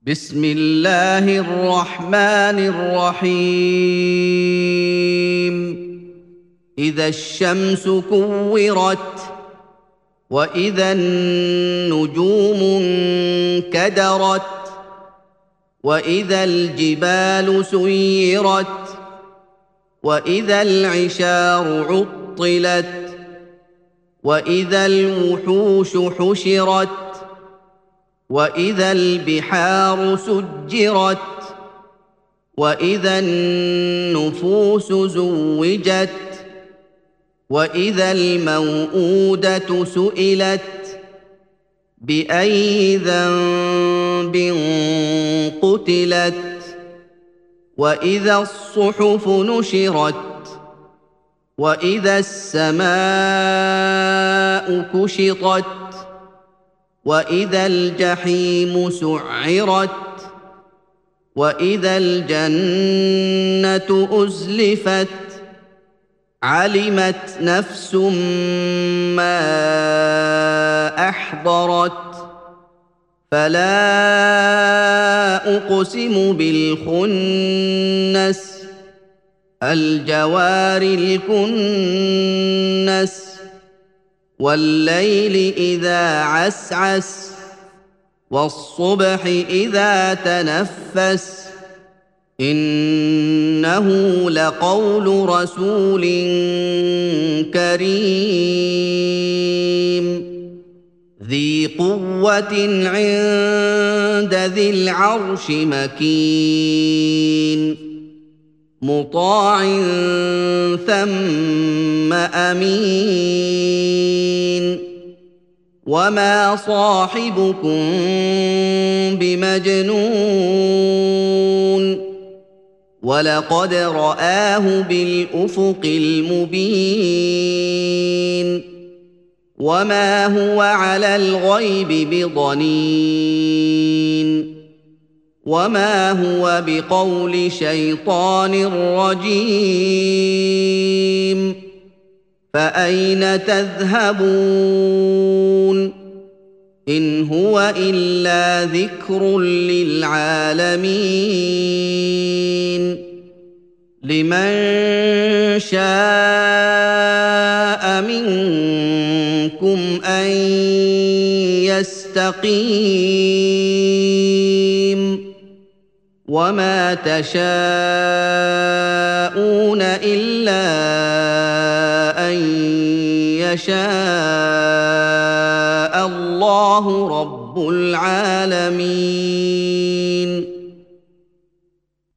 بسم الله الرحمن الرحيم إذا الشمس كورت وإذا النجوم انكدرت وإذا الجبال سيرت وإذا العشار عطلت وإذا الوحوش حشرت وإذا البحار سجرت وإذا النفوس زوجت وإذا الموءودة سئلت بأي ذنب قتلت وإذا الصحف نشرت وإذا السماء كشطت وإذا الجحيم سعرت وإذا الجنة أزلفت علمت نفس ما أحضرت فلا أقسم بالخنس الجوار الكنس والليل إذا عسعس والصبح إذا تنفس إنه لقول رسول كريم ذي قوة عند ذي العرش مكين مطاع ثم أمين وما صاحبكم بمجنون ولقد رآه بالأفق المبين وما هو على الغيب بضنين وما هو بقول شيطان رجيم فأين تذهبون إن هو إلا ذكر للعالمين لمن شاء منكم أن يستقيم وما تشاءون إلا أن يشاء الله رب العالمين